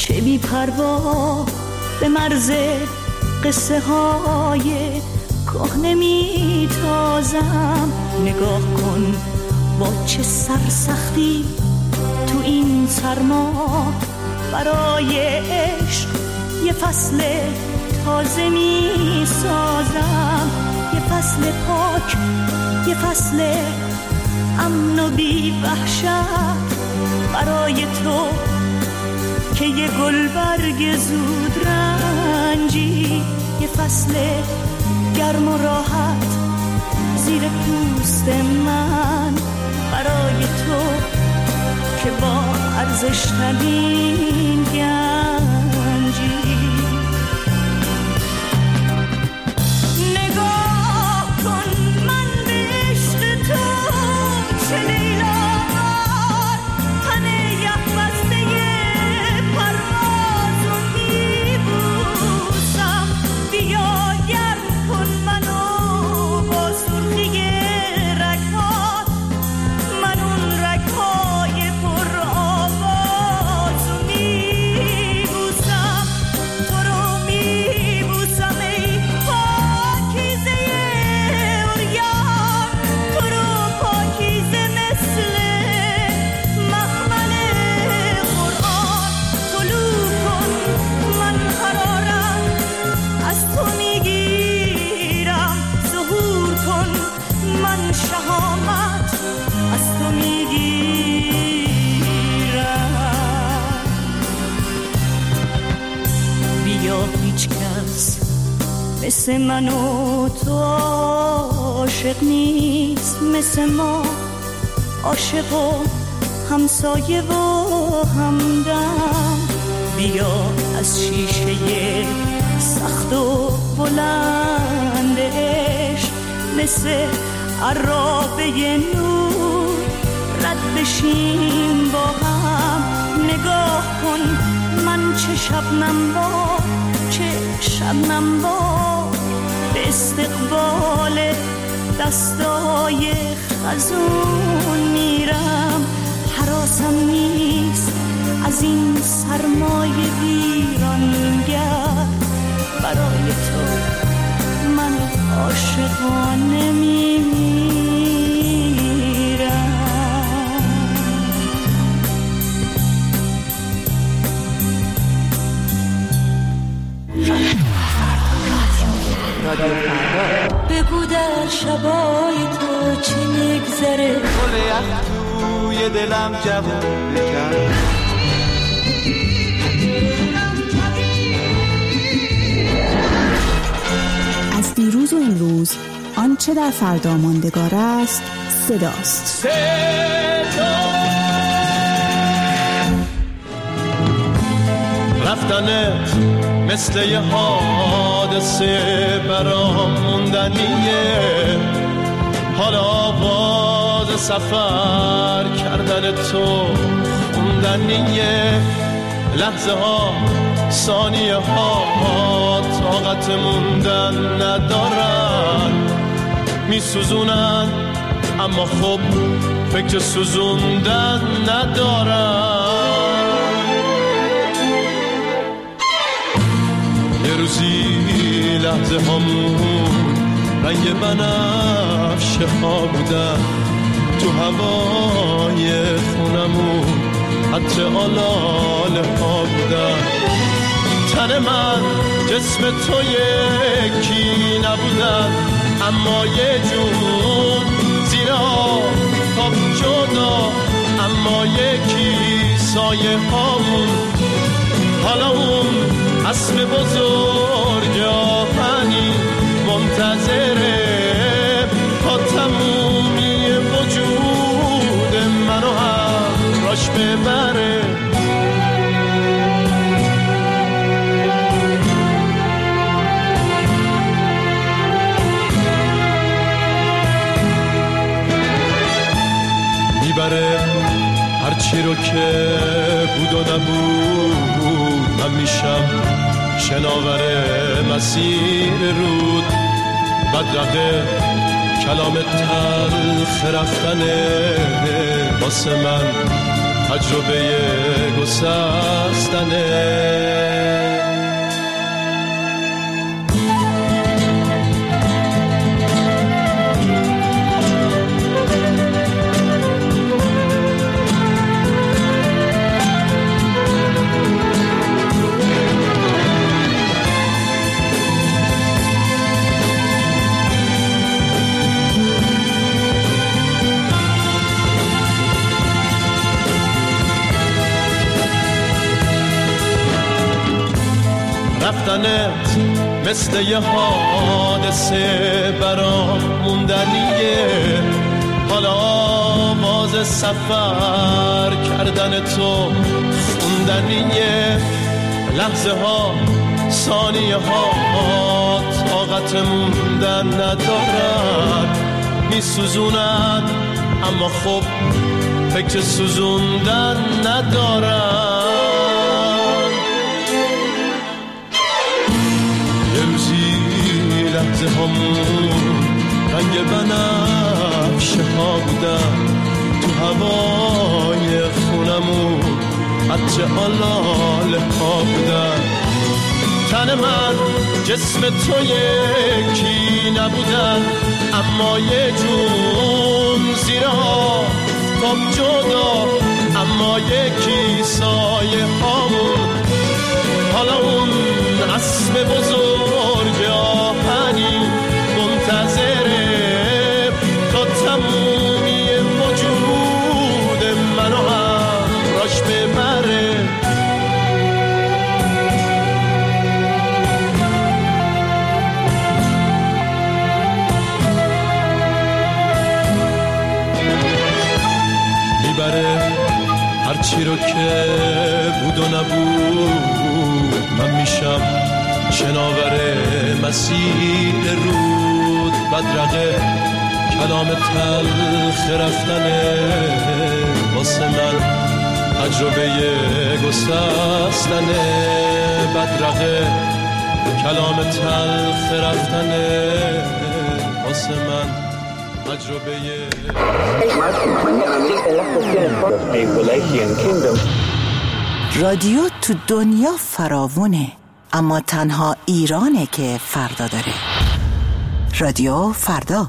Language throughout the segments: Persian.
چه بی پروا به مرز قصه های کهنه می تازم. نگاه کن با چه سرسختی تو این سرما برای عشق یه فصل تازه می سازم. یه فصل پاک، یه فصل امن و بی وحشت برای تو که یه گلبرگ زود رنجی. یه فصل گرم و راحت زیر پوست من برای تو که با ارزش‌ترین گنجی. نگاه کن من به عشق تو چه لیلامار تن یخ بسته پرواز و میبوسم. بیا گرم کن منو با سرخی رگ‌هات، من اون رگ‌های پر آواز و میبوسم. تو رو میبوسم ای پاکیزه عریان، تو رو پاکیزه مثل مخمل قرآن. طلوع کن من قرارم از تو میگیرم، ظهور کن من شهامت از تو میگیرم. بیا هیچ کس مثل من و تو عاشق نیست، مثل ما عاشق و همسایه و همدم. بیا از شیشه سخت و بلند عشق مثل عرابه نور رد بشیم با هم. نگاه کن من چه شبنم با، چه شبنم با به استقبال دستای خزون میرم. حراسم نیست از این سرمایه ویرانگر، برای تو من عاشقانه میمیرم. بگو در شبای تو چه میگذره، گل یخ توی دلم جوون بکن. از دیروز و امروز آنچه در فردا ماندگار است صداست. رفتنت مثل یه حادثه برام موندنیه، حالا آواز سفر کردن تو خوندنیه. لحظه ها ثانیه ها طاقت موندن ندارن، میسوزونن اما خب فکر سوزوندن ندارن. یه روزی لحظه هامون رنگ بنفشه ها بودن، تو هوای خونمون حتی آلاله ها بودن. تن من جسم تو یکی نبودن، اما یه جون زیر آفتاب جدا، اما یکی سایه هامون. حالا اون اسب بزرگ آهنی منتظره تا تمومی وجود منو همراش ببره. میبره هرچی رو که بود و نبود، من میشم شناور مسیر رود. بدرقه کلام تلخ رفتنه واسه من تجربه گسست رفتنه. رفتنت مثل یه حادثه برام موندنیه، حالا آواز سفر کردن تو خوندنیه. لحظه ها ثانیه ها طاقت موندن ندارن، میسوزونن اما خب فکر سوزوندن ندارن. لحظه همون رنگ بنفشه ها بودن، تو هوای خونمون عطر آلاله ها بودن. تن من جسم تو یکی نبودن، اما یه جون زیر آفتاب جدا، اما یکی سایه هامون. حالا اون اسم بزرگ آهنی منتظره تا تمومی وجود منو همراش ببره. میبره هرچی رو که بود و نبود، من میشم شناور مسیر رود. بدرقه کلام تلخ رفتنه، واسه من تجربه گسستنه. بدرقه کلام تلخ رفتنه، واسه من تجربه. رادیو تو دنیا فراوونه، اما تنها ایرانه که فردا داره. رادیو فردا.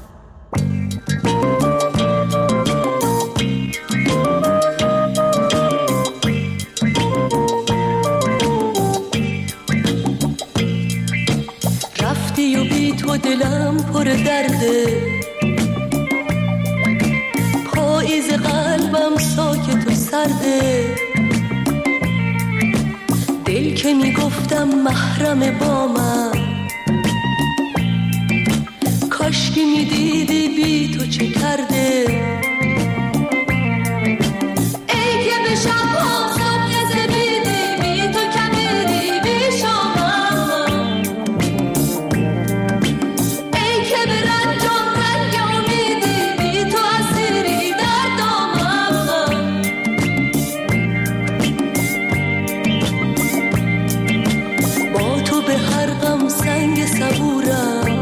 رفتی و بی تو دلم پر درده، پاییز قلبم ساکت و سرده. دل که میگفتم محرم با من، کاشکی میدیدی بی تو چه کرده. ای که به شب ها صبح زمیدی، بی تو کمیدی بی شامم. ای که به رنجام رنگ امیدی، بی تو اسیری در دامم. با تو به هر غم سنگ صبورم،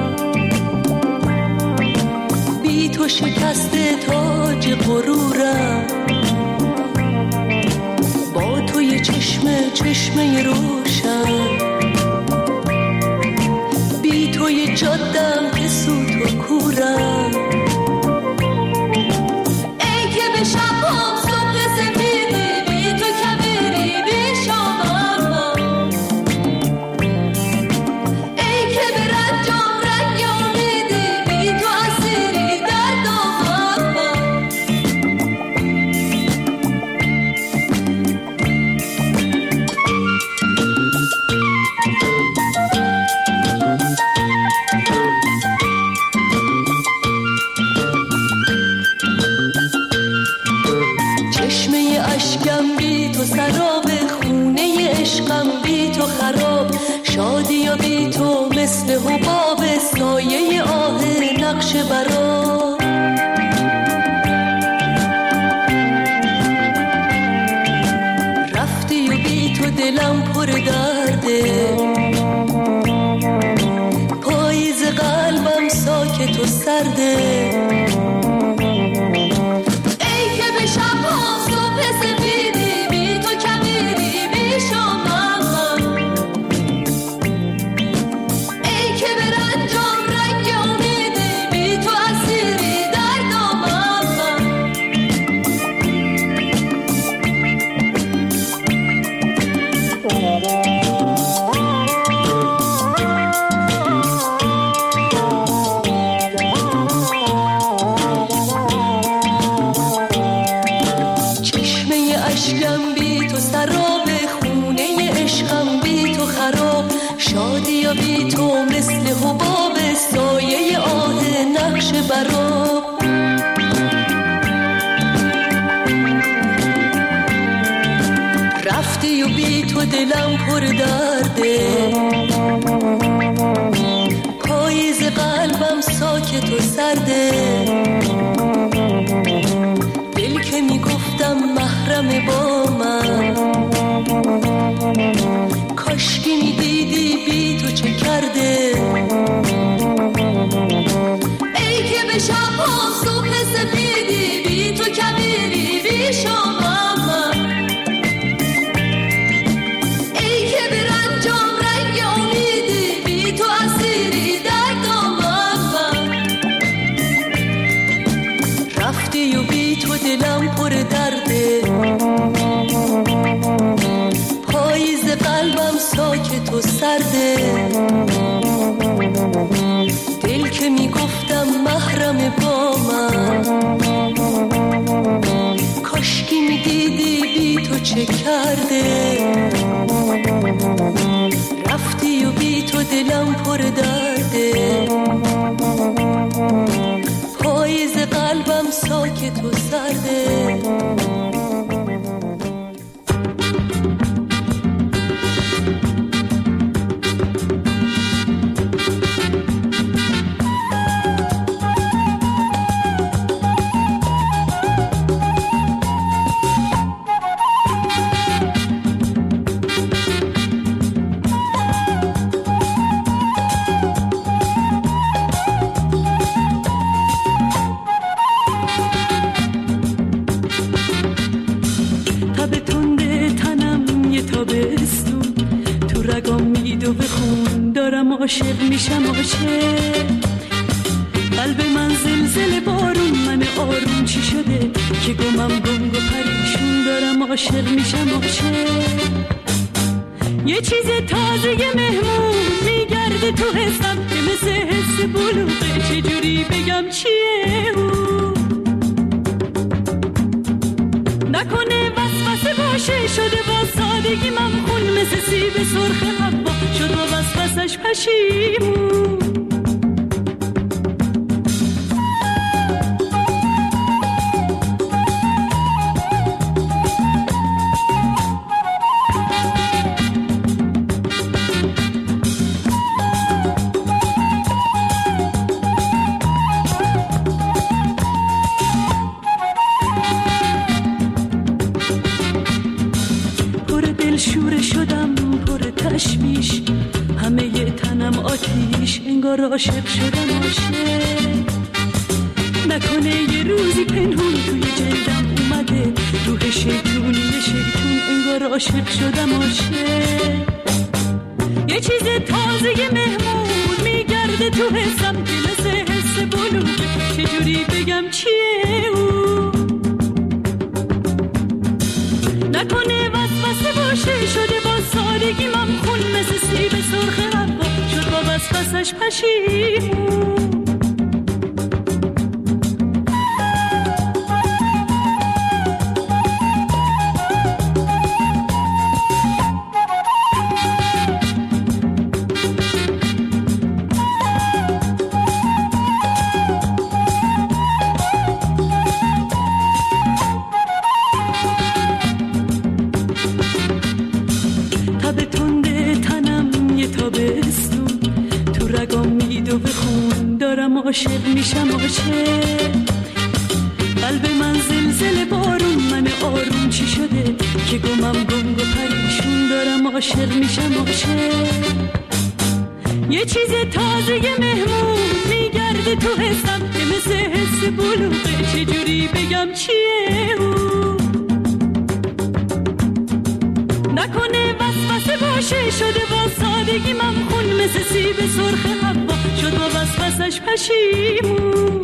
بی تو شکسته تاج غرورم. با تو یه چشمه روشن، بی تو یه جادم که سوت و کورم. ای که به شب هم صبح سفیدی، بی تو کبیری بی شامم. ای که به رنجام رنگ امیدی، بی تو اسیری در دامم. چشمه اشکم بی تو سراب، خونه عشقم بی تو خراب. شادی و بی تو مثل حباب، سایه آه نقش برا. رفتی و بی تو دلم پر درده، پاییز قلبم ساکت و سرده. ای که به شب ها صبح سفیدی، بی تو کمیدی بی شام. بی تو مثل حباب سایه آه نقش براب رفتی و بی تو دلم پر درده پاییز قلبم ساکت و سرده دل که میگفتم محرم با من کاشکی میدیدی بی تو چه کرده ای که به شب هم صبح سپیدی بی تو کبیری بی شامم ای که به رنجام رنگ امیدی بی تو اسیری در دامم رفتی و بی تو دلم پر درده پاییز قلبم ساکت و سرده دل که میگفتم محرم با من کاشکی میدیدی بی تو چه کرده رفتی و بی تو دلم پر درده پاییز قلبم ساکت و سرده عاشق میشم عاشق قلب من زلزله بارون من آروم چی شده که گمم گنگ و پریشون دارم عاشق میشم عاشق یه چیز تازه مهمون میگرده تو حسم که مثل حس بلوغه چجوری بگم چیه او نکنه وسوسه باشه شده با سادگی من خون مثل سیب سرخ حبا شد با وسوسش پشیمون عاشق شدم عاشق نکنه یه روزی پنهون توی جلدم اومده روح شیطون انگار عاشق شدم عاشق یه چیز تازه مهمون میگرده تو حسم که مثل حس بلوغه چجوری بگم چیه او نکنه وسوسه باشه شده با سادگی من خون مثل سیب سرخ حبا شد با وسوسش پشیمون عاشق میشم عاشق قلب من زلزله بارون من آروم چی شده که گمم گنگ و پریشون دارم عاشق میشم عاشق یه چیز تازه مهمون میگرده تو حسم که مثل حس بلوغه چجوری بگم چیه او نکنه وسوسه باشه شده با سادگی من خون مثل سیب سرخ حبا شد با وسوسش پشیمون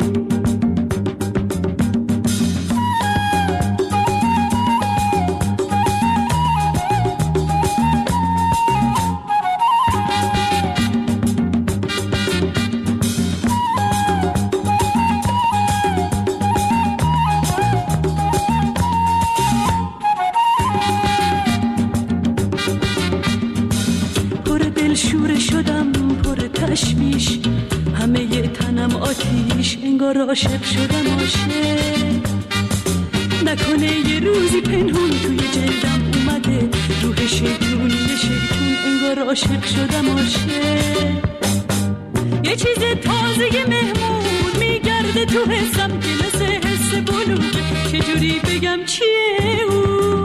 دل شوره شدم پر تشویش، همه ی تنم آتیش، انگار عاشق شدم عاشق. نکنه یه روزی پنهون توی جلدم اومده روح شیطون انگار عاشق شدم عاشق. یه چیز تازه مهمون میگرده تو حسم که مثل حس بلوغه، چجوری بگم چیه او؟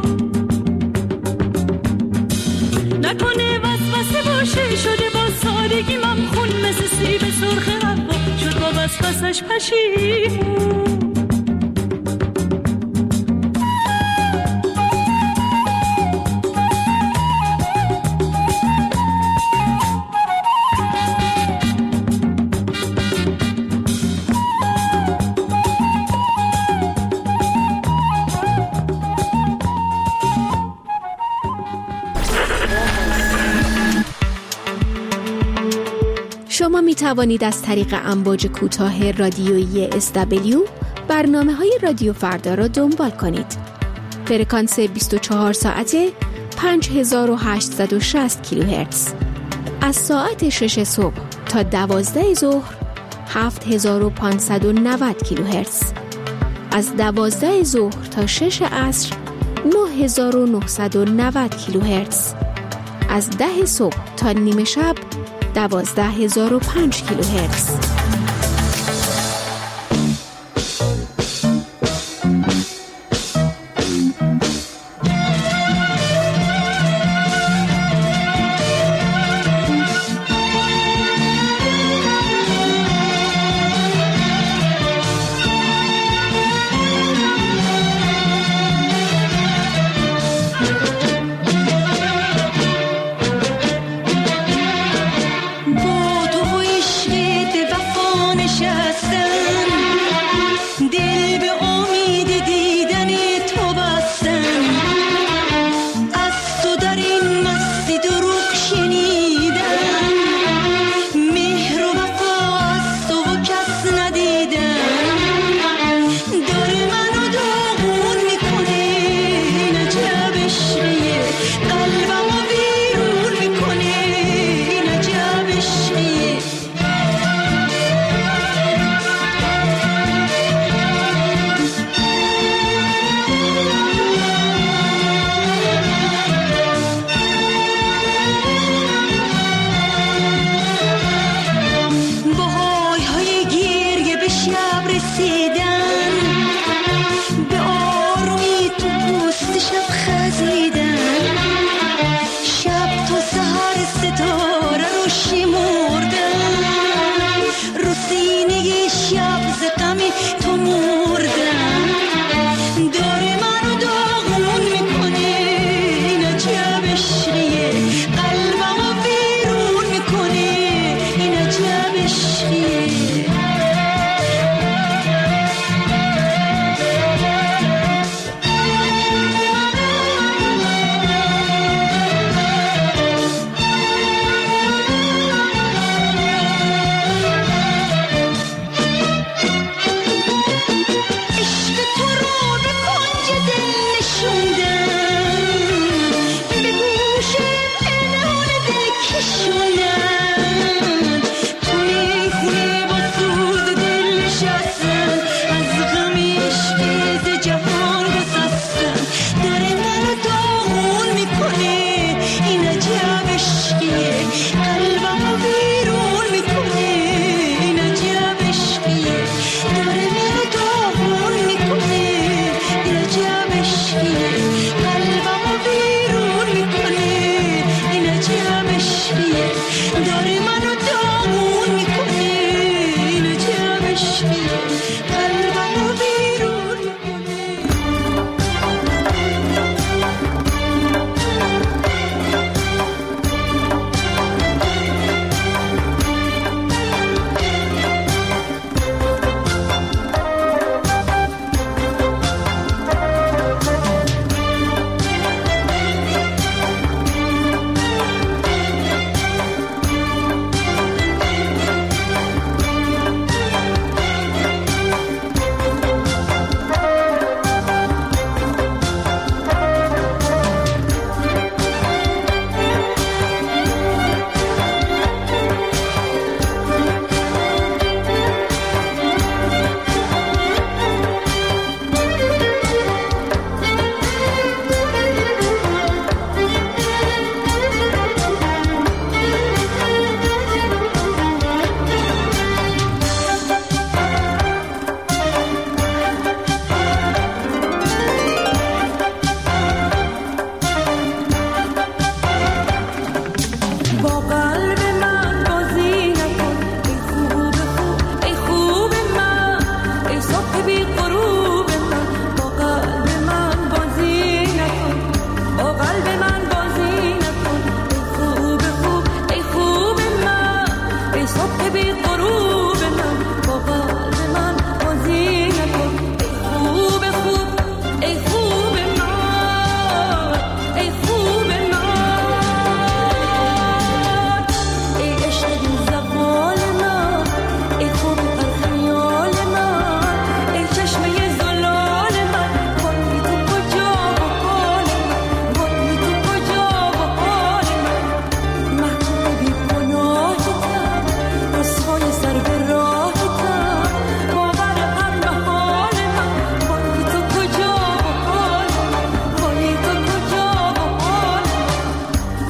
نکنه وسوسه باشه شده با سادگی ممخون، مثل سیب سرخ حوا شد با وسوسش پشیمون. شما می توانید از طریق امواج کوتاه رادیویی SW برنامه‌های رادیو فردا را دنبال کنید. فرکانس 24 ساعته 5860 کیلوهرتز. از ساعت 6 صبح تا 12 ظهر 7590 کیلوهرتز. از 12 ظهر تا 6 عصر 9990 کیلوهرتز. از 10 صبح تا نیمه شب 12005 کیلوهرتز.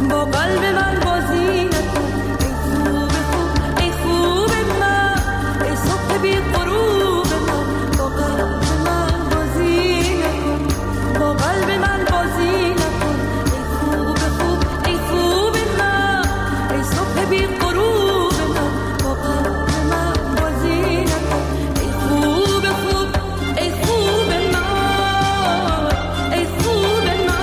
با قلب من بازی نکن ای خوب من ای صبح بی غروب من با قلب من بازی نکن با قلب من بازی نکن ای خوب من ای صبح بی غروب من با قلب من بازی نکن ای خوب ای خوب من ای خوب من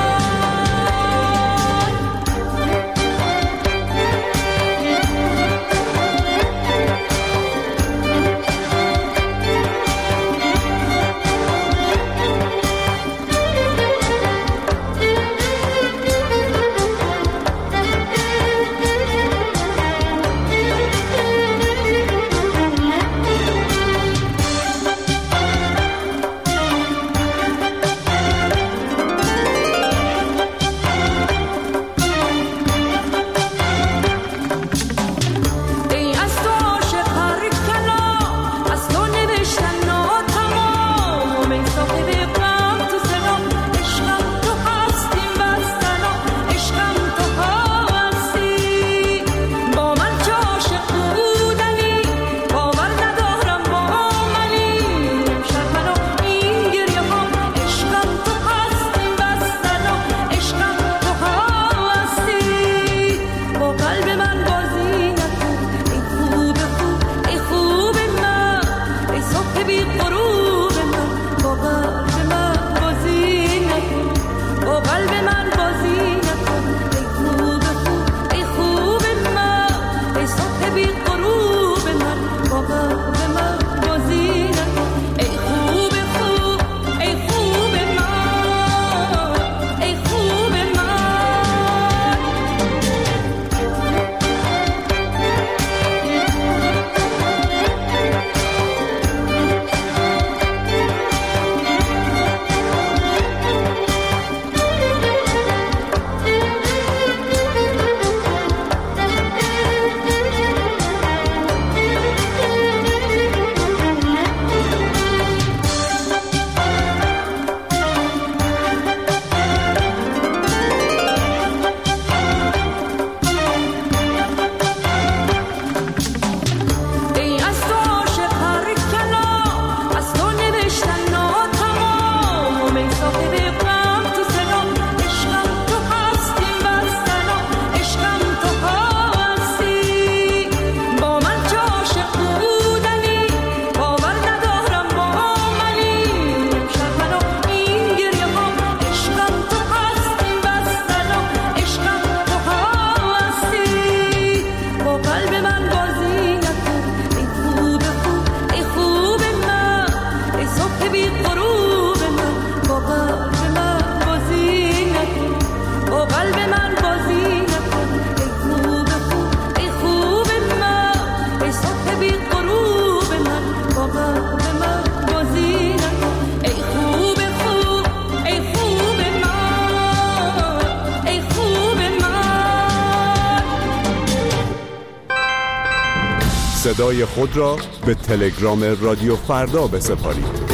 صدای خود را به تلگرام رادیو فردا بسپارید.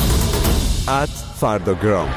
@فرداگرام.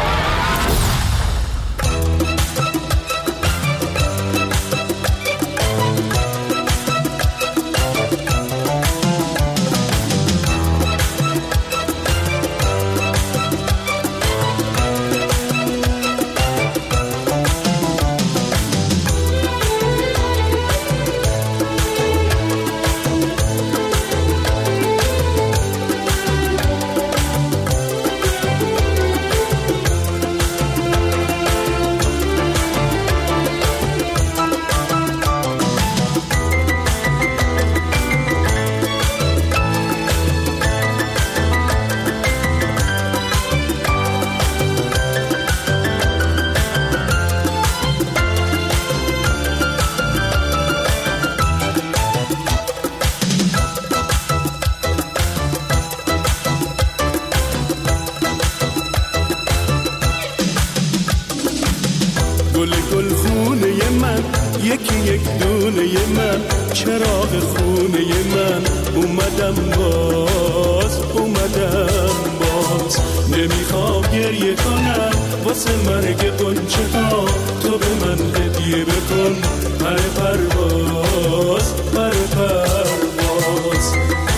گل خونه من، یکی یک دونه من، چراغ خونه من، اومدم باز. باز. نمیخوام گریه کنم واسه مرگ غنچه ها، تو به من هدیه بکن پر پرواز پر پرواز.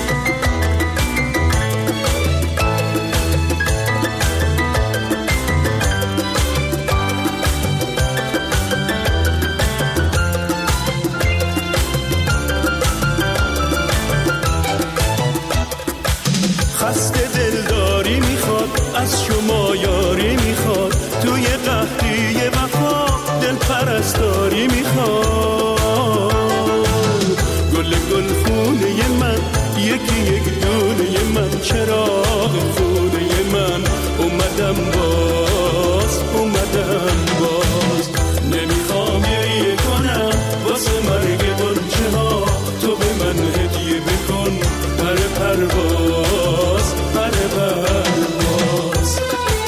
خسته دلداری میخواد از شما یاری میخواد، توی قحطی وفا دل پرستاری میخواد. گل گل خونه من یکی یک دونه من، چراغ خونه من اومدم باز اومدم باز. نمیخوام گریه کنم واسه مرگ غنچه ها، تو به من هدیه بکن پر پرواز پر پرواز.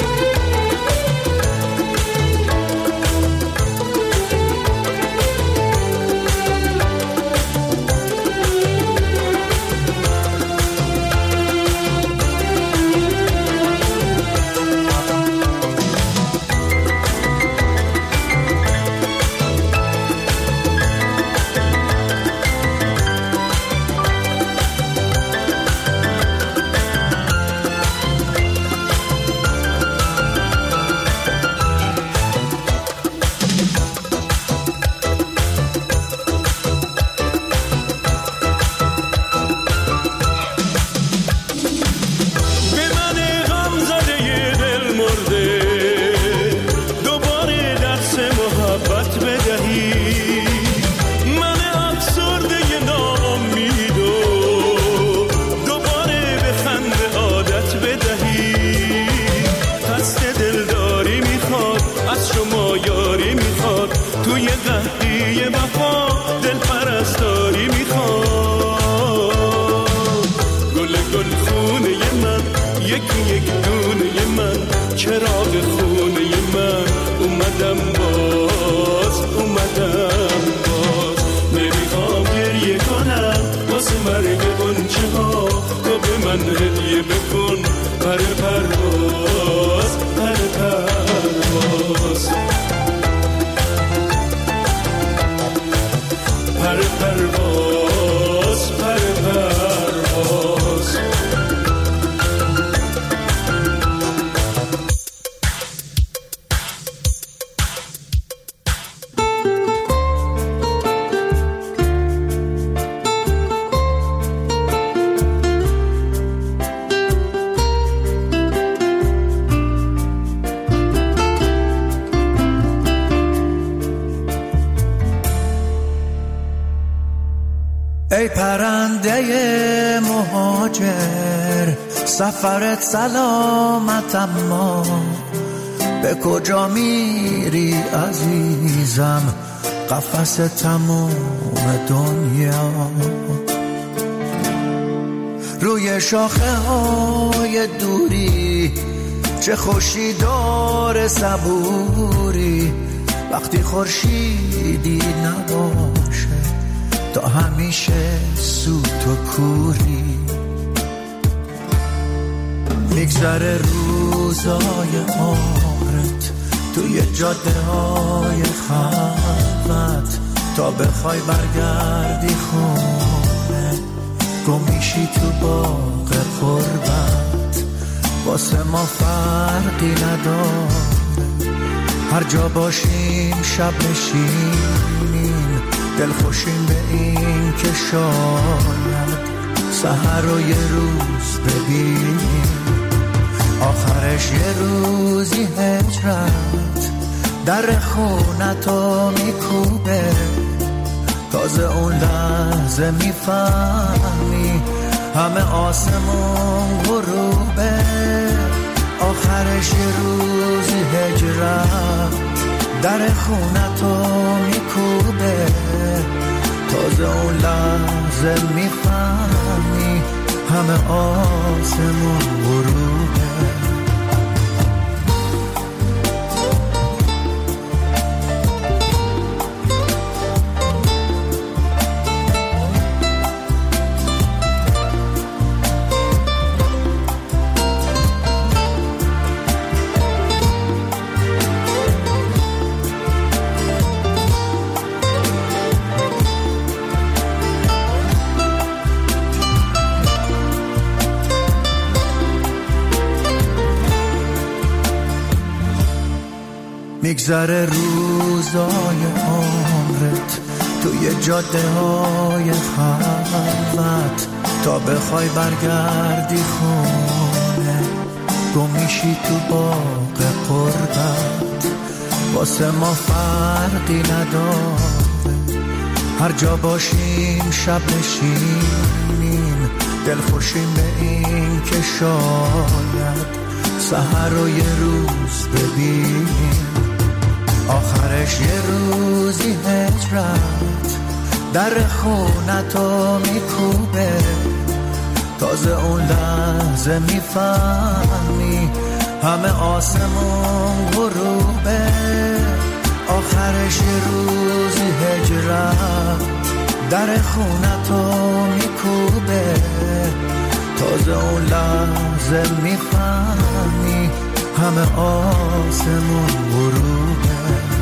ای پرنده مهاجر سفرت سلامت، اما به کجا میری عزیزم؟ قفس تموم دنیا روی شاخه های دوری، چه خوشی داره صبوری وقتی خورشیدی نباشه، تا همیشه سوت و کوری. میگذره روزای عمرت توی جاده های خلوت، تا بخوای برگردی خونه گم میشی تو باغ قربت. واسه ما فرقی نداره هر جا باشیم، شب نشینیم دل خوشیم به این که شاید سحر رو یه روز ببینیم، آخرش یه روزی هجرت در خونتو میکوبه. تازه اون لحظه میفهمی همه آسمون غروبه، آخرش یه روزی هجرت در خونتو میکوبه. تازه اون لحظه میفهمی همه آسمون غروبه. میگذره روزای عمرت توی جاده های خلوت تا بخوای برگردی خونه گم میشی تو باغ قربت واسه ما فرقی نداره هر جا باشیم شب نشینیم دلخوشیم به این که شاید سحر رو یه روز ببینیم آخرش یه روزی هجرت در خونتو میکوبه تازه اون لحظه میفهمی همه آسمون غروبه آخرش یه روزی هجرت در خونتو میکوبه تازه اون لحظه میفهمی همه آسمون غروبه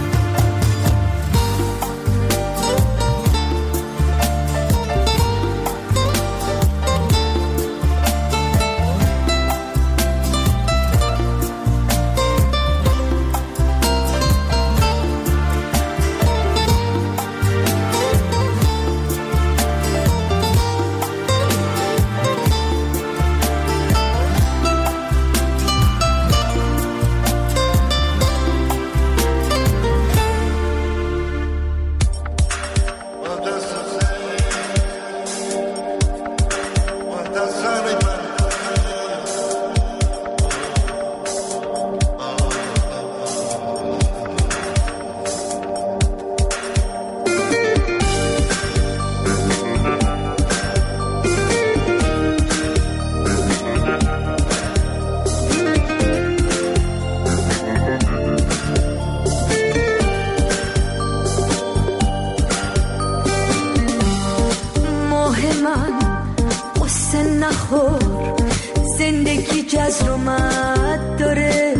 زندگی جزر و مد داره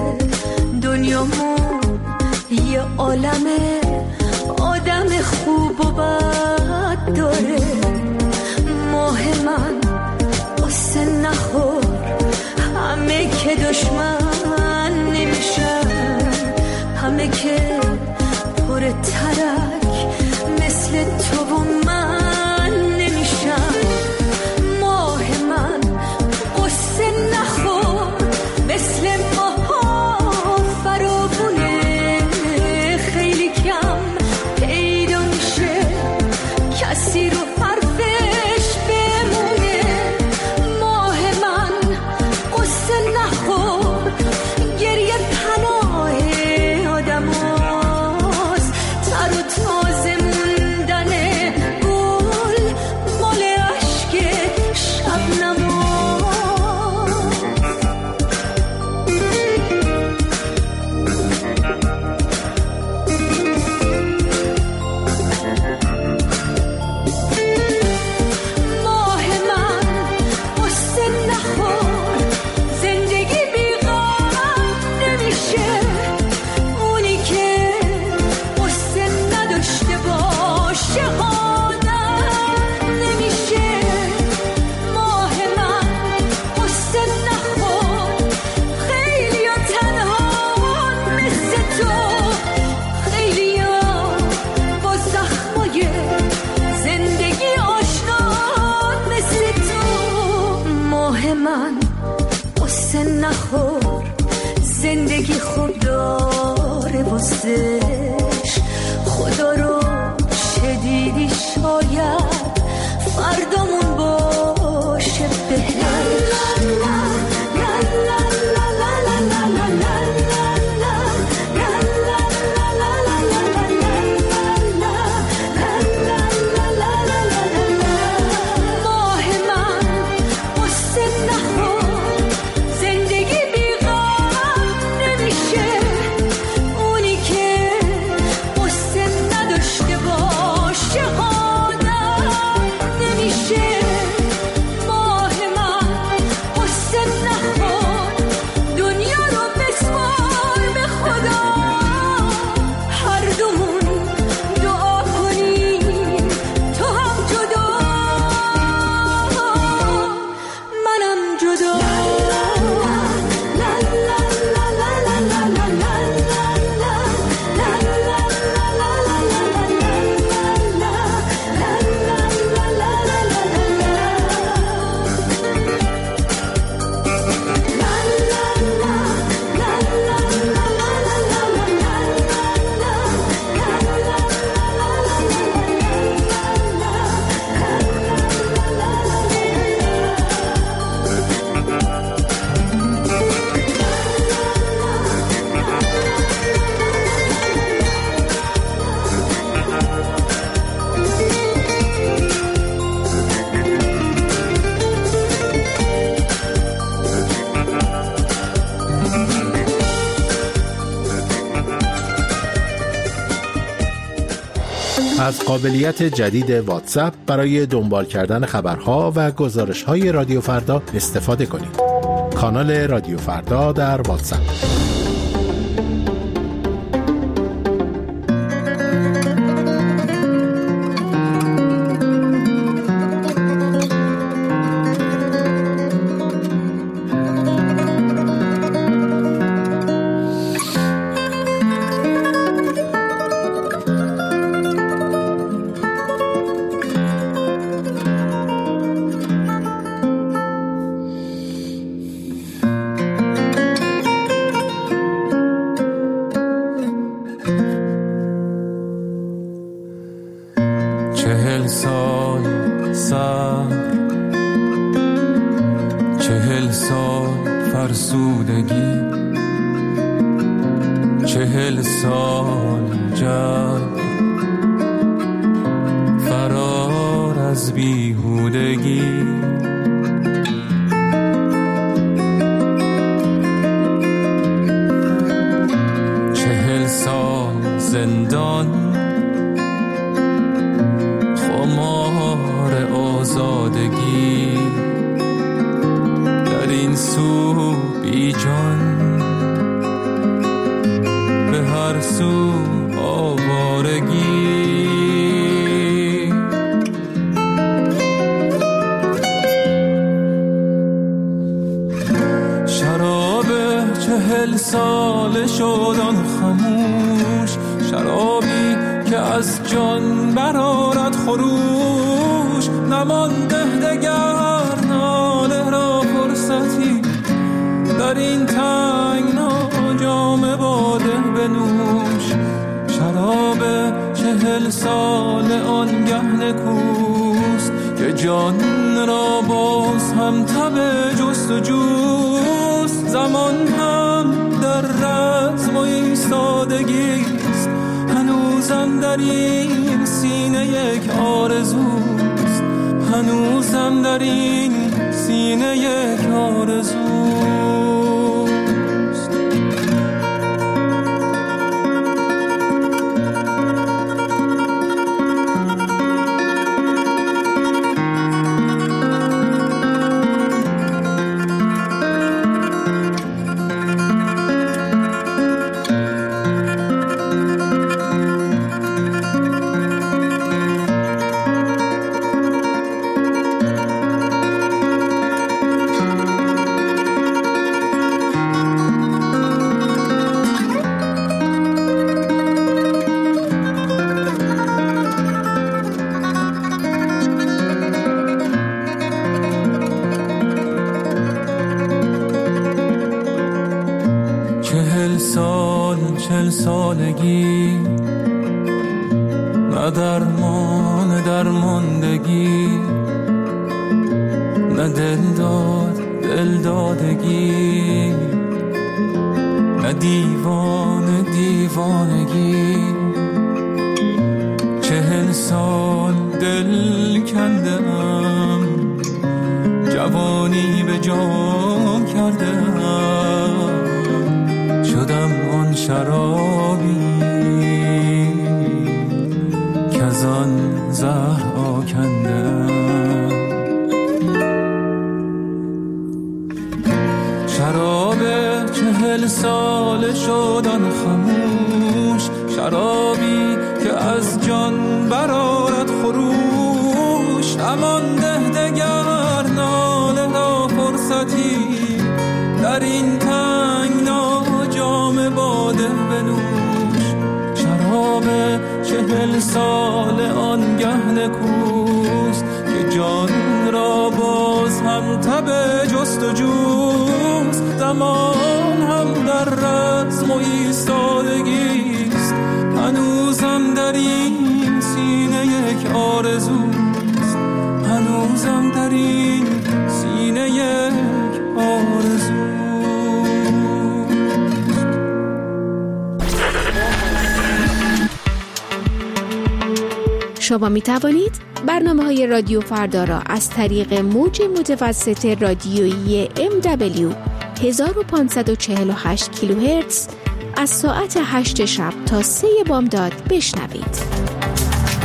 دنیامون یه عالمه آدم خوب و بد داره ماه من قصه نخور همه که دشمن نمیشن همه که پر ترک مثل تو و من نمیشن ماه من قصه نخور مثل ماها فراوونه خیلی کم پیدا میشه کسی رو حرفش بمونه ماه من قصه نخور گریه پناه آدم هاست تر و تازه موندن گل مال عشق شبنم زندگی خوب داره واسش خدا رو شدیدی شاید فردامون باشه بهش از قابلیت جدید واتساپ برای دنبال کردن خبرها و گزارش‌های رادیو فردا استفاده کنید. کانال رادیو فردا در واتساپ. فرسودگی 40 سال جنگ فرار از بیهودگی 40 سال زندان خمار آزادگی در این سو بی جان به هر سو آوارگی شراب 40 سال شدن خموش شرابی که از جان برآرد خروش نمانده دگر ناله را فرصتی در این تنگنا جام باده بنوش شراب 40 سال آنگه نکوست که جان را باز هم تب جست و جوست زمان هم در رزم و ایستادگیست هنوزم در این سینه یک آرزوست هنوزم در این سینه یک آرزوست سالگی نه درمان درماندگی نه دلدادگی نه دیوانگی 40 سال دل کندم جوانی به جام کردم شدم آن شرابی که از آن زهر آکندم شراب 40 سال شدن خموش شرابی که از جان برآرد خروش نمانده دگر ناله را فرصتی در این تنگنا جام باده بنوش شراب 40 سال آنگه نکوست که جان را باز هم تب جست و جوست زمان هم در رزم و ایستادگیست هنوزم در این سینه یک آرزوست هنوزم در این سینه یک آرزوست شما می توانید برنامه‌های رادیو فردا را از طریق موج متوسط رادیویی MW 1548 کیلوهرتز از ساعت 8 شب تا 3 بامداد بشنوید.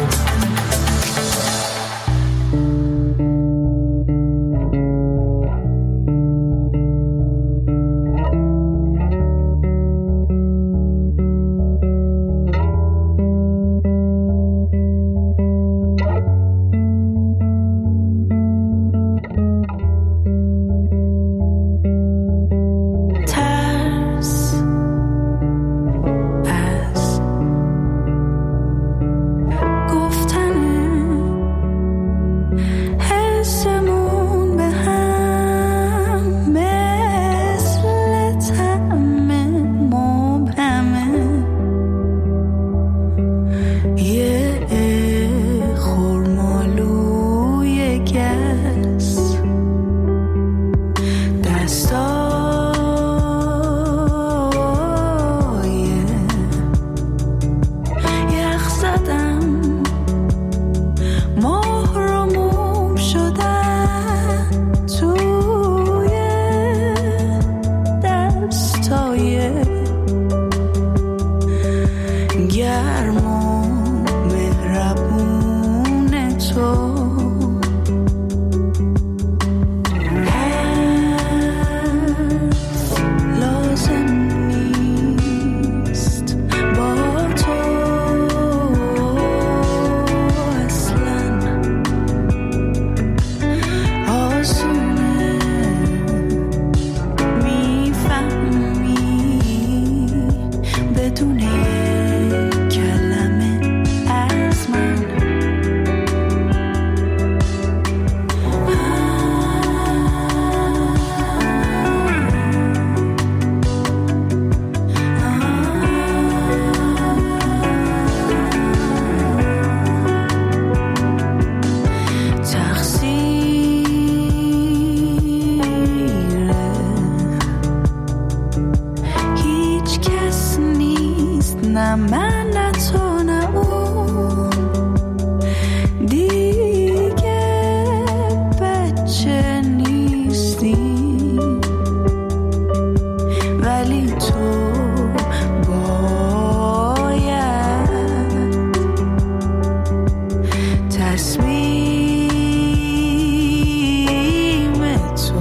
تصمیم تو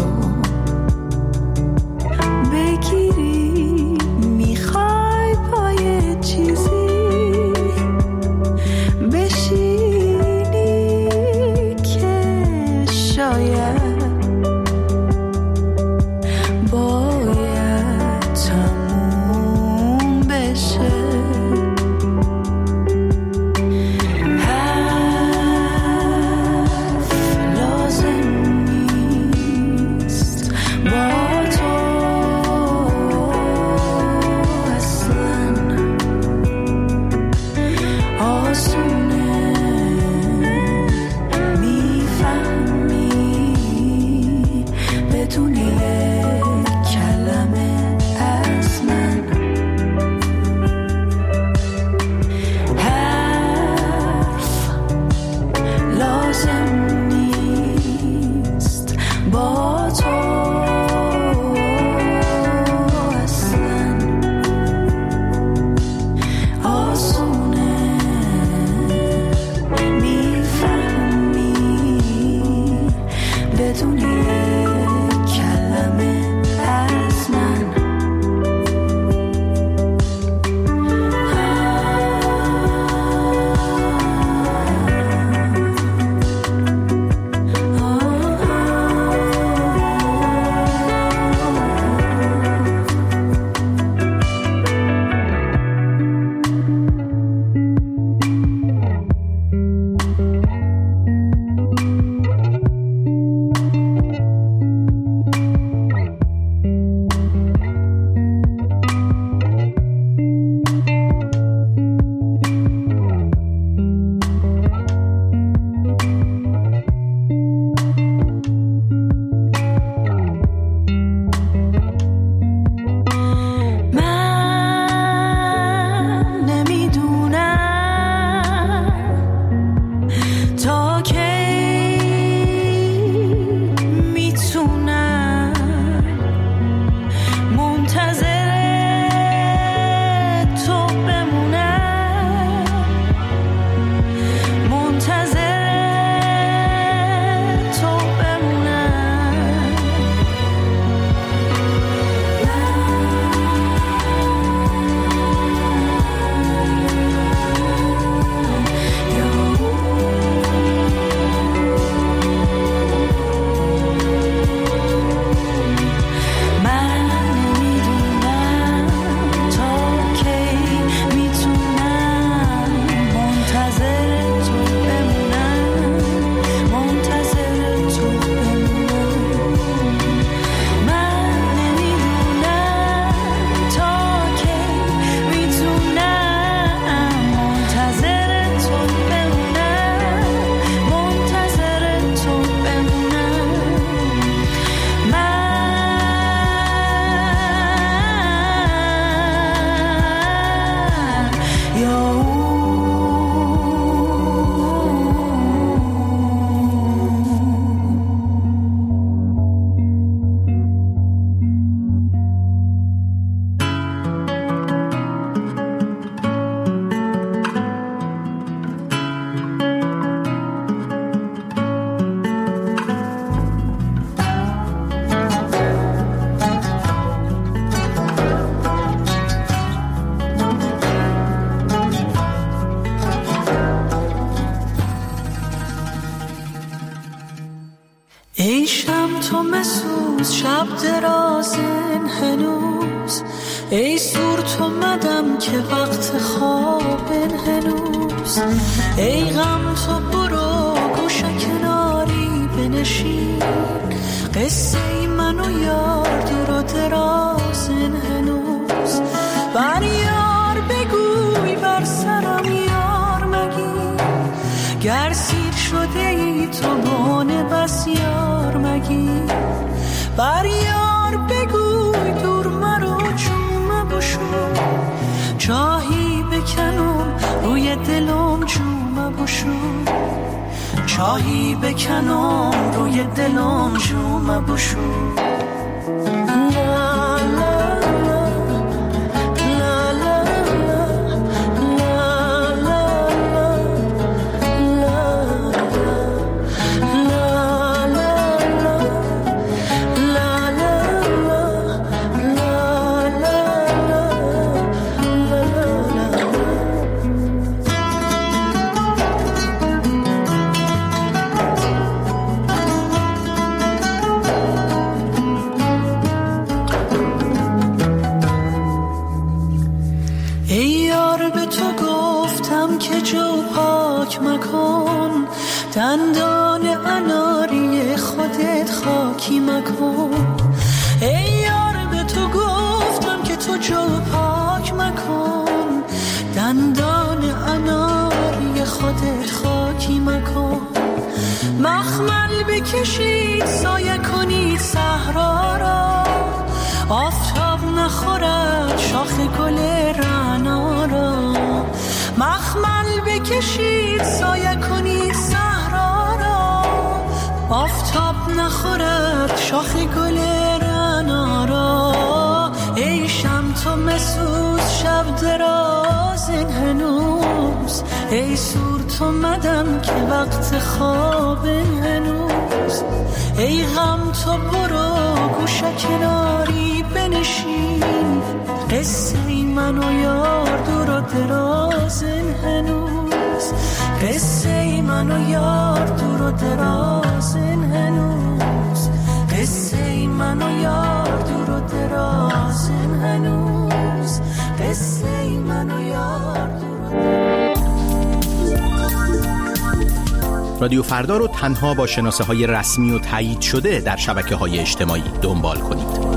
بگیری، میخوای پای چیزی بشینی که شاید باید تموم بشه. ای شم تو مسوز شب درازن هنوز، ای سور تو مدم که وقت خوابن هنوز، ای غم تو برو گوشه کناری بنشین، قصه ای من و یار دیر و درازن هنوز، بر یار بگوی بر سرم یار مگی، گر سیر شده ای تو بانه بس یار مگی، بر یار بگوی دور مرو چوم بشو، چاهی بکنم روی دلم چوم بشو، چاهی بکنم روی دلم چوم بشو. پاک مکن، دندان اناری خودت خاکی مکن. ای یار به تو گفتم که تو جو پاک مکن، دندان اناری خودت خاکی مکن. مخمل بکشید سایه کنید صحرا را، آفتاب نخورد شاخ گل رعنا را. مخمل بکشید سایه کنید صحرا را، آفتاب نخورد شاخ گل رعنا را. ای شم تو مسوز شب دراز هنوز، ای سور تو مدم که وقت خواب هنوز. ای غم تو برو گوشه کناری بنشین، قصه من و یار دور و دراز هنوز. قصه من و یار دور و دراز هنوز. قصه من و یار دور و دراز هنوز. قصه من و یار دور و رادیو فردا رو تنها با شناسه های رسمی و تایید شده در شبکه های اجتماعی دنبال کنید.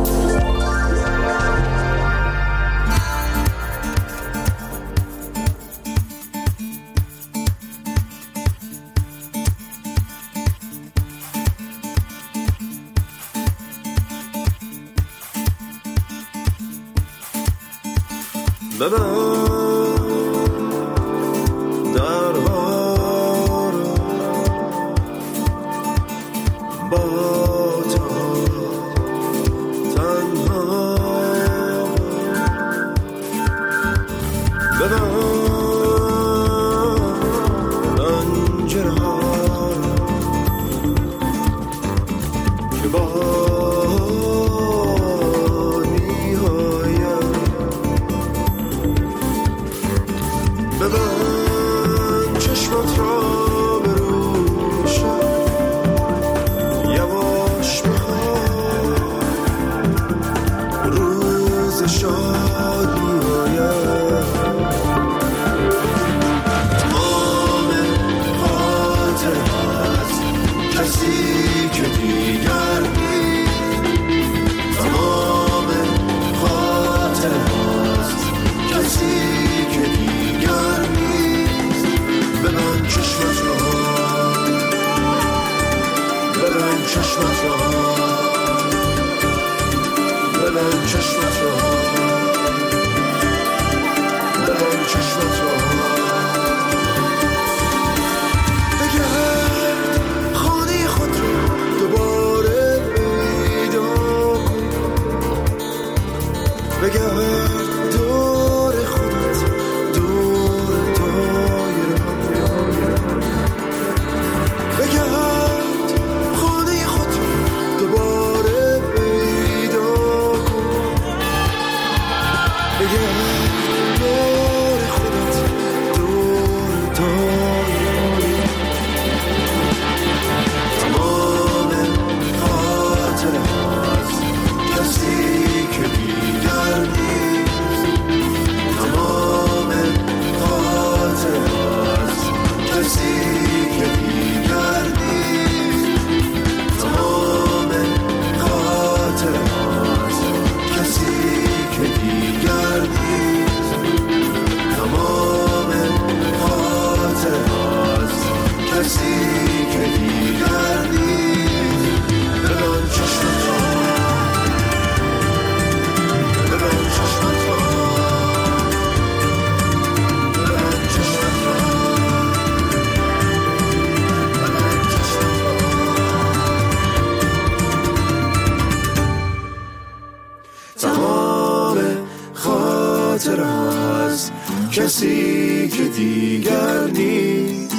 کسی که دیگر نیست،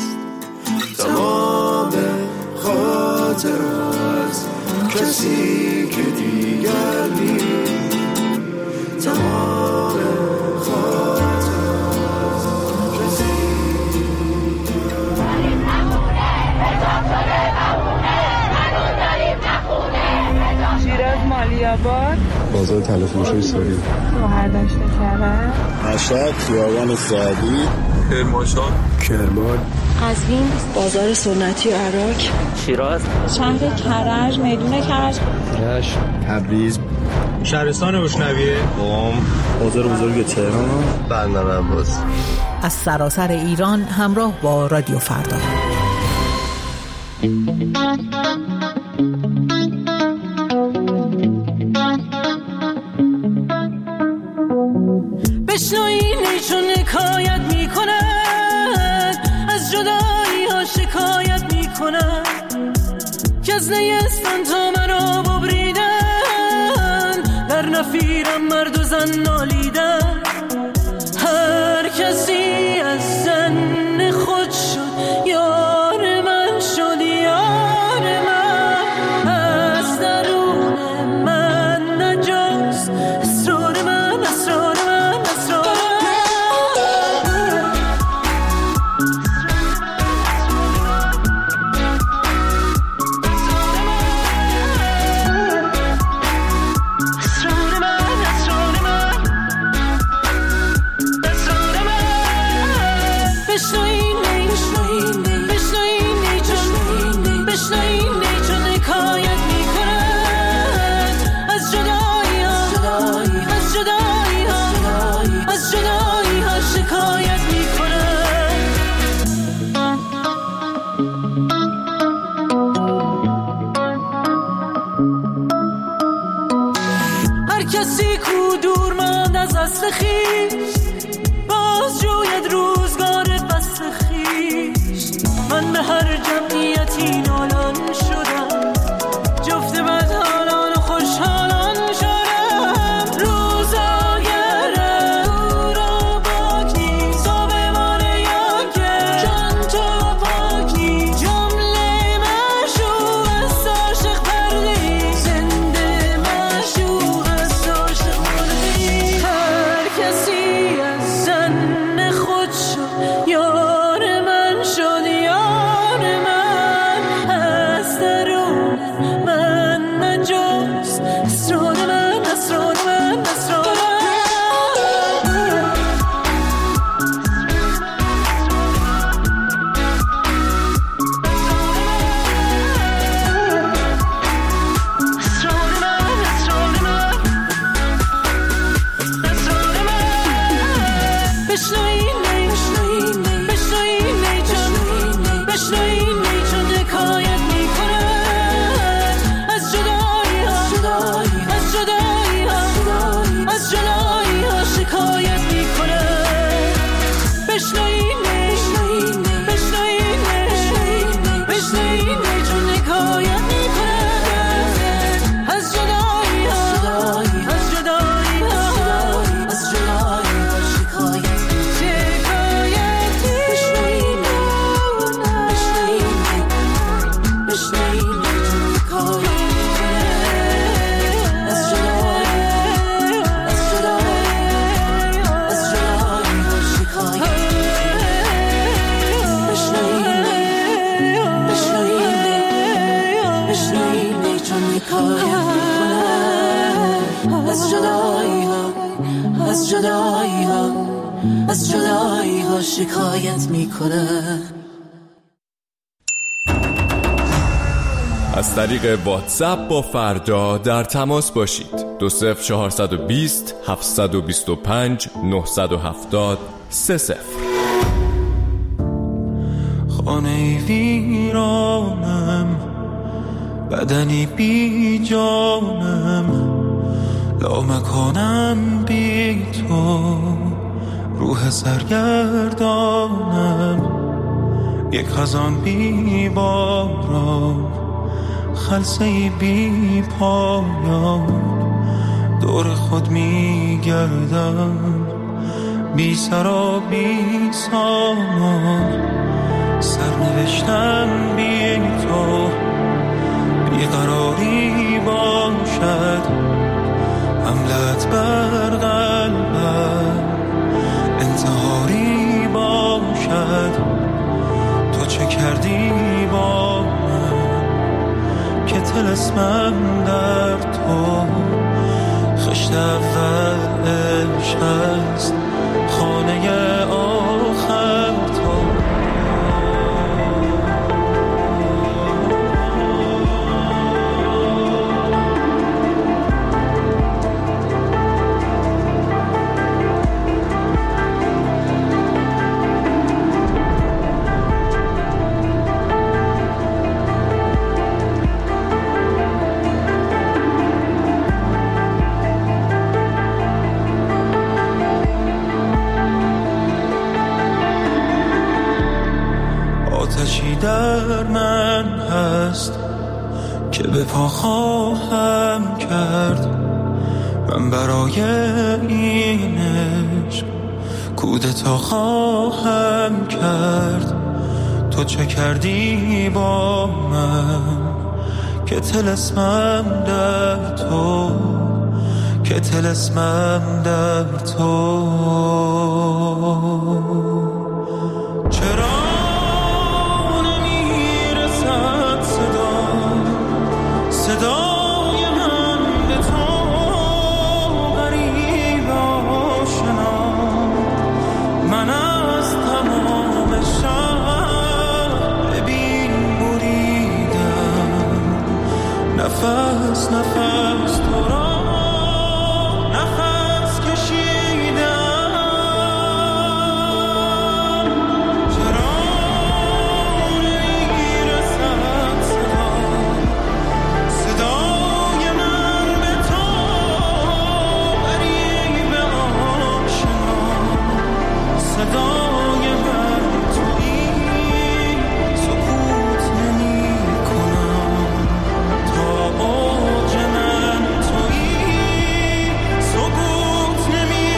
تمام خاطر از کسی که دیگر نیست، تمام خاطر از کسی شیراز مالی‌آباد بازار تلفروشی سوری هر داشته کرده مشهد خیابان سعدی کرمانشاه کرمان قزوین، بازار سنتی عراق، شیراز، شهر کرج، میدون کرج، رشت، تبریز، شهرستان گشنویه، قم، بازار بزرگ تهران، بندرعباس. از سراسر ایران همراه با رادیو فردا. بشنوین چون حکایت میکنن، از جدایی ها شکایت میکنن، که از نیستن تا منو ببریدن، در نفیرم مرد و زن نالیدن. هر کسی از زن خود شد یار من، شد یار من، از درون من نجاست اسرار من، اسرار من، اسرار خیش باز جوید روزگار بست خیش. من به هر جمعیتی نالان شدم، جفت بدحالان و خوشحالان شدم. روزاگرم او را پاک نیست، آب مانه یا که جان تو پاک نیست. جمله معشوق از عاشق پرده، زنده معشوق از عاشق مرده. کسی از زن خود شد یار من، شد یار من، از درون من نجاست اسرار من، اسرار من، اسرار از جدایی ها شکایت میکنه. از طریق واتساپ با فردا در تماس باشید. 20420 725 970 30. خانه ویرانم، بدنی بی جانم، لامکانم بی تو، روح سرگردانم، یک خزان بی باران، خلسه‌ای بی پایان، دور خود می گردم، بی سرا بی سامان، سرنوشتم بی تو، بی قراری باشد، حملت بر قلبم انتحاری باشد. تو چه کردی با من که طلسمم در تو، خشت اول عشق است، خانه آخر تو. در من هست که به پا خواهم کرد. من برای این عشق کودتا خواهم کرد. تو چه کردی با من که طلسمم در تو، که طلسمم در تو. چرا نمیرسد صدای من به تو، غریب آشنا. من از تمام شهر ببین بریدم، نفس نفس تو را نفس کشیدم. چرا نمیرسد صدای من به تو، غریب آشنا. صدای من تویی، سکوت نمی کنم تا اوج من تویی، سکوت نمی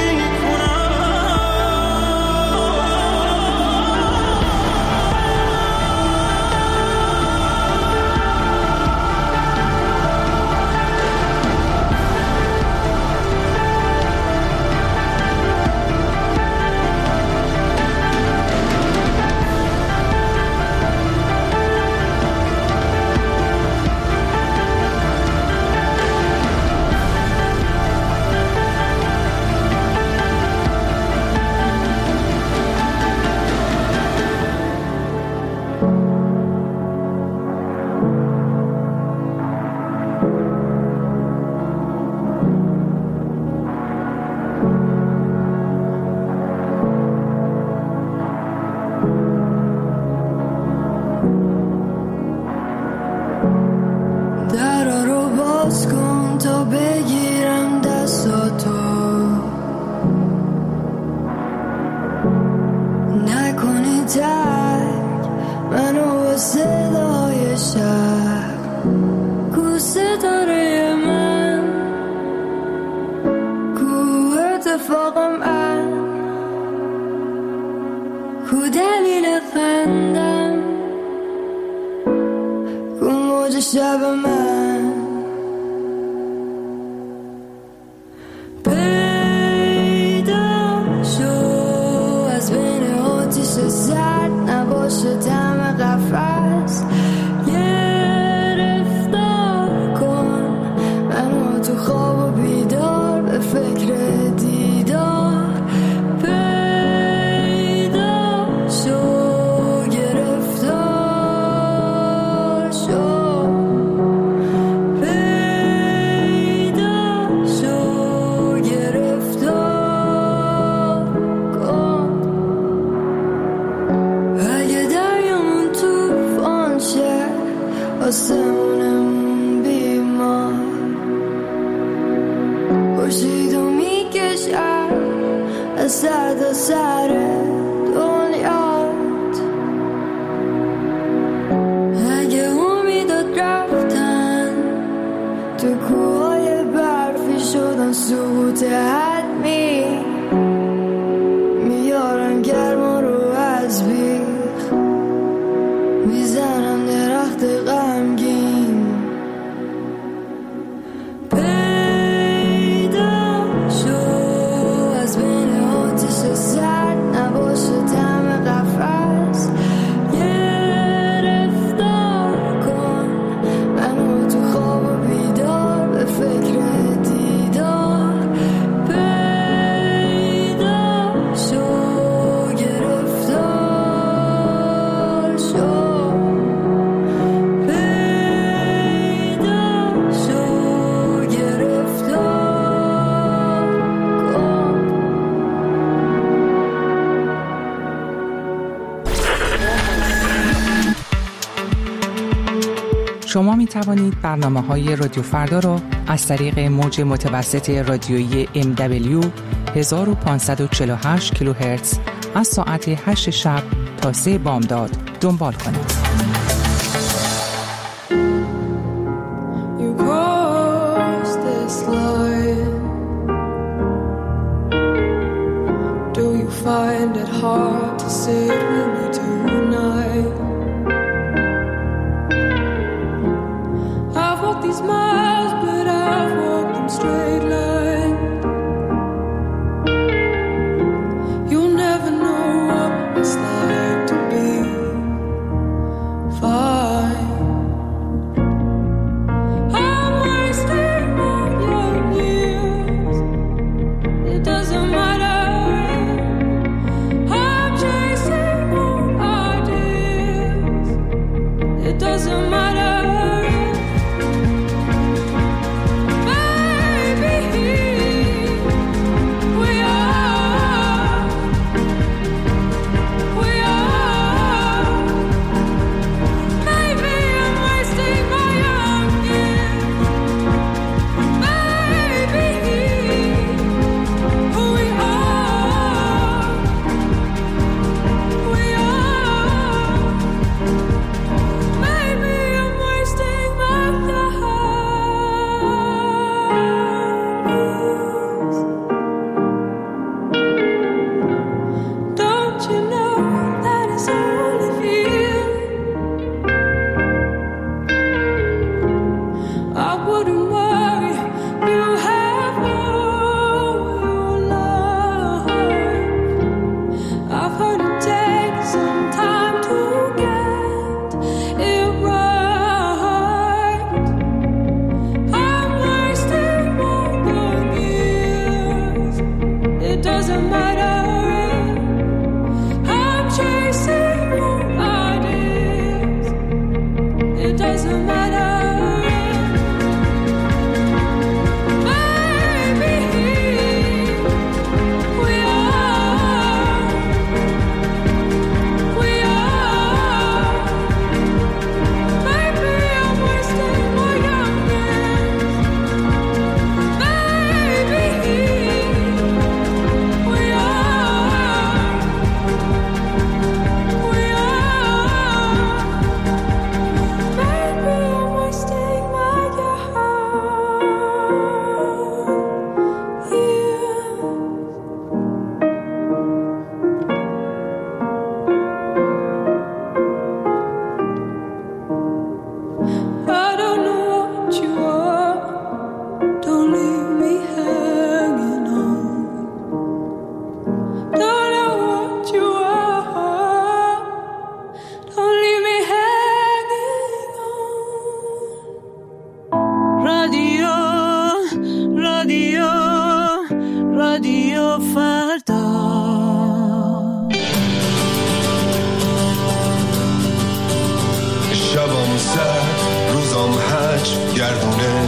درا رو باز کن تا بگیرم دستاتو، نکنی تک منو با صدای شهر. کو ستاره من، کو اتفاقم من، کو دلیل خندم، کو موج شب من. پیدا شو از بین آتیش سرد، نباشه طعم قفس. گرفتار کن منو تو خواب و بیدار، به فکر دیدار. پیدا شو گرفتار شو، پیدا شو گرفتار کن. اگه دریامون توفان شه، آسمونمون بیمار، خورشیدو میکشم از سر تا سر دنیات. اگه امیدات رفتن تو کوهای برفی شدن سقوط حتمی، میارن گرما رو از بیخ، میزنن درخت غمگین. پیدا شو از بین آتیش سرد، نباشه طعم قفس. گرفتار کن منو تو خواب و بیدار، به فکر دیدار. پیدا شو گرفتار شو، پیدا شو گرفتار کن. شما می توانید برنامه‌های رادیو فردا را از طریق موج متوسط رادیویی MW 1548 کیلوهرتز از ساعت 8 شب تا 3 بامداد دنبال کنید. Find it hard to sit with me tonight. I've walked these miles, but I've walked them straight line. You'll never know what it's like to be fine. I'm wasting all your years. It doesn't matter. Doesn't matter. Baby, we are. Maybe I'm wasting my young years. Baby, we are. شبام سر روزام هج گردونه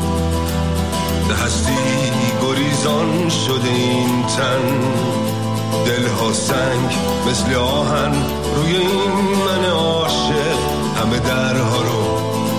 هستی گریزان شده این تن دلها سنگ مثل آهن روی این من عاشق همه درها رو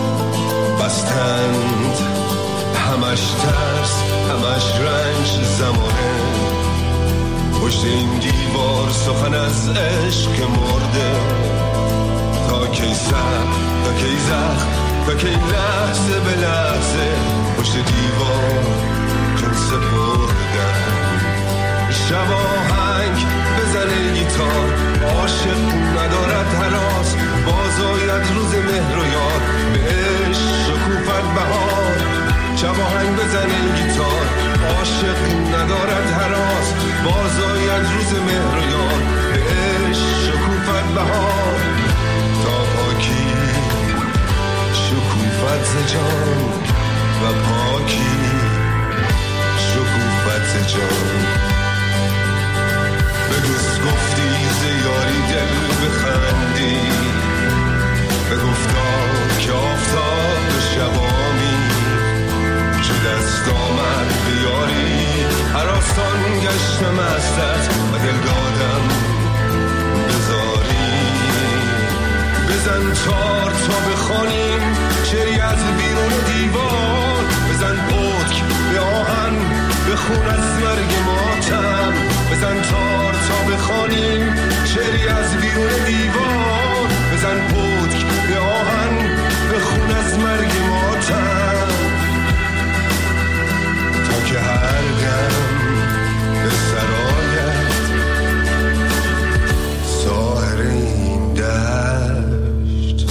بستند همش ترس همش رنج زمانه پشت این دیوار سخن از عشق مرده تا کی سر تا کی زخم تا کی لحظه به لحظه پشت دیوار جون سپردن شب آهنگ بزنه گیتار عاشق ندارد هراس باز آید روز مهر و یار به عشق شکوفت بهار شب آهنگ بزنه گیتار عاشق ندارد هراس باز آید روز مهر و یار به عشق شکوفت بهار تا پاکی شکوفت ز جان و پاکی شکوفت ز جان بگوز گفتی زیاری دل بخندی بگفتا که آفتاب به شبامی چو دست آمد بیاری هراسان گشتم ازت و دل دادم بذاری بزن تار تا بخوانیم شعری از بیرون دیوار بزن پتک به آهن بخون از مرگ ماتم بزن تار تا بخوانیم شعری از بیرون دیوار بزن پتک به آهن بخون از مرگ ماتم تا که هر دم به سرایت ساحر این دشت.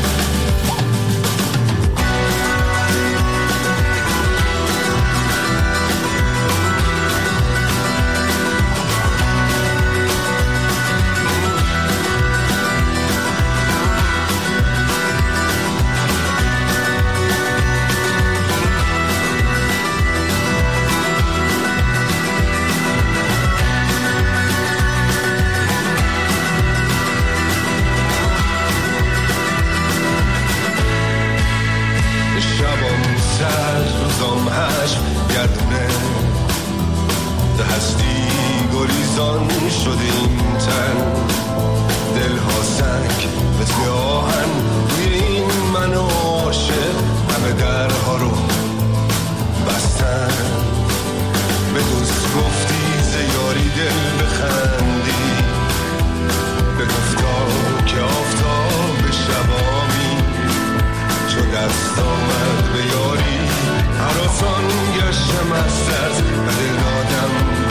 روزام هشت گردونه ده هستی گریزان شده این تن دلها سنگ مثل آهن توی این من عاشق همه درها رو بستن به دوست گفتی زیاری دل بخندی به گفتا که آفتاب شبامی چو دست آمد به یاری هراسان گشتم از درد و دل دادم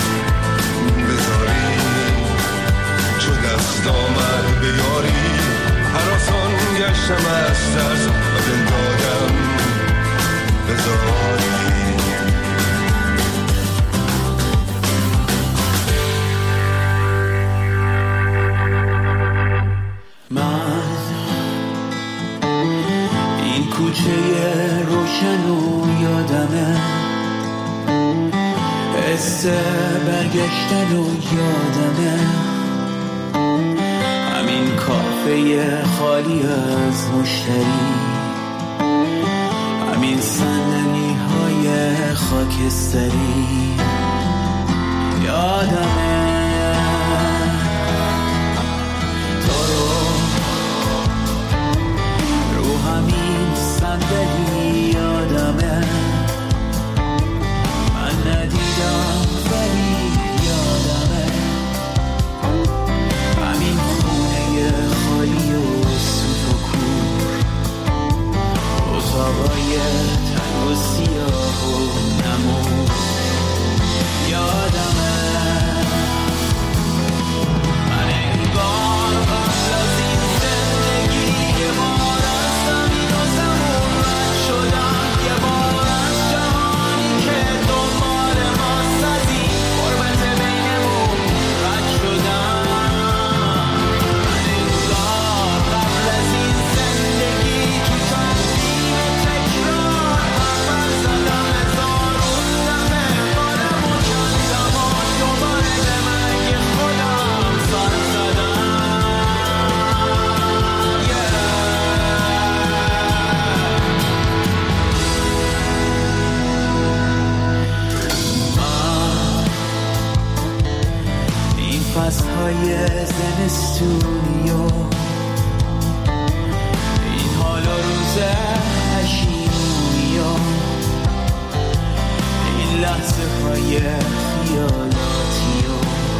بذاری چو دست آمد به یاری هراسان گشتم از درد و دل دادم بذاری. کوچه روشن و یادمه حس برگشتن و یادمه همین کافه خالی از مشتری همین صندلی های خاکستری یادمه صندلی یادمه من ندیدم ولی یادمه همین خونه خالی و سوت و کور اتاقای تنگ و سیاه و نمور یادمه من انگار قبل از این زندگی یه بار از زمین و زمون رد شدم یه بار از جهانی که دنبال ماست از این غربت بینمون رد شدم من انگار قبل از این زندگی تو تنظیم تکرار اول زدم هزارون دمه قلم و کندم و دوباره به مرگ خودم سر زدم. این فصلهای زمستونی و این حال و روز پشیمونی و این لحظه های خیالاتی و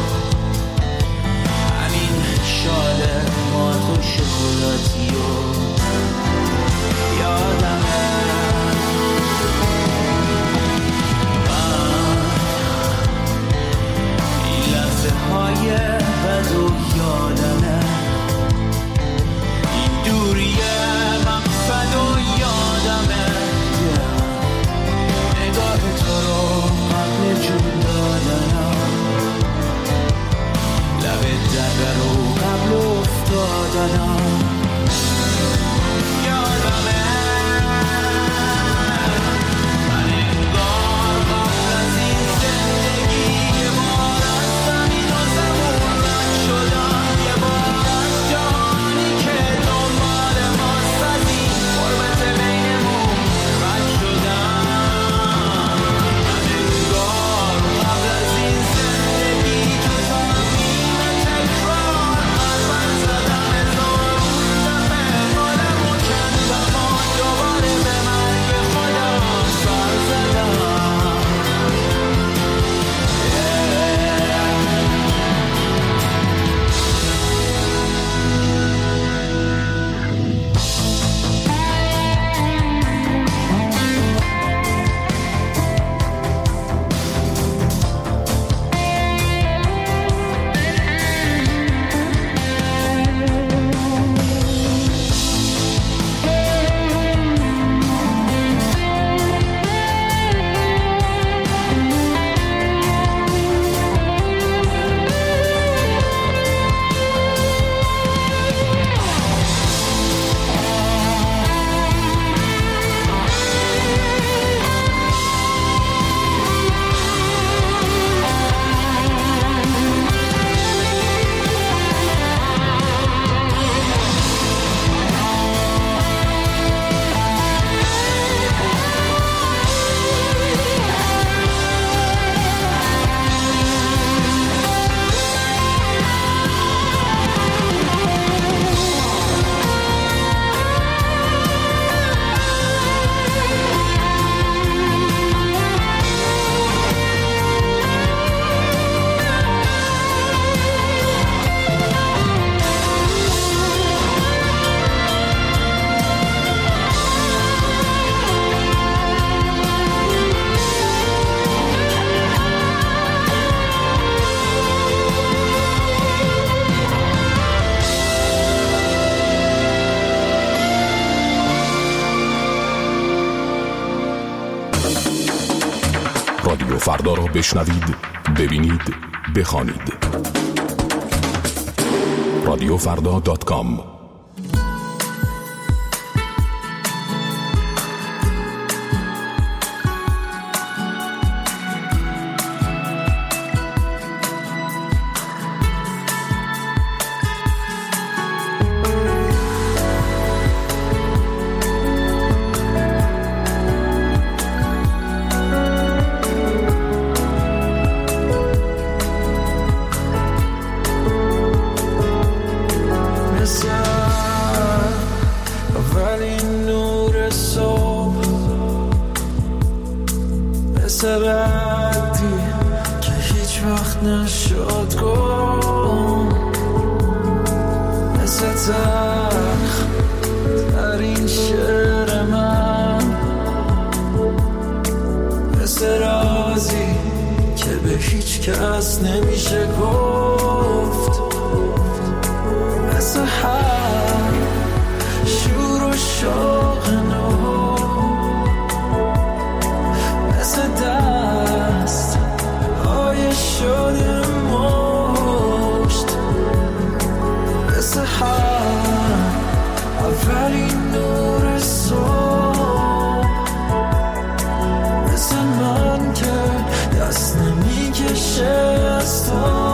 همین شال مات و شکلاتی و یادمه این لحظه های بد و یادمه رادیو فردا را بشنوید، ببینید، بخوانید. radiofrda.com. بعدی که هیچ وقت نشد گم، مثل تلخ در این شعر من، مثل رازی که به هیچ کس نمیشه گفت، مثل هر شور و شوق نو، دست های شده مشت، مثل هر اولین نور صبح، مثل من که دست نمیکشه از تو.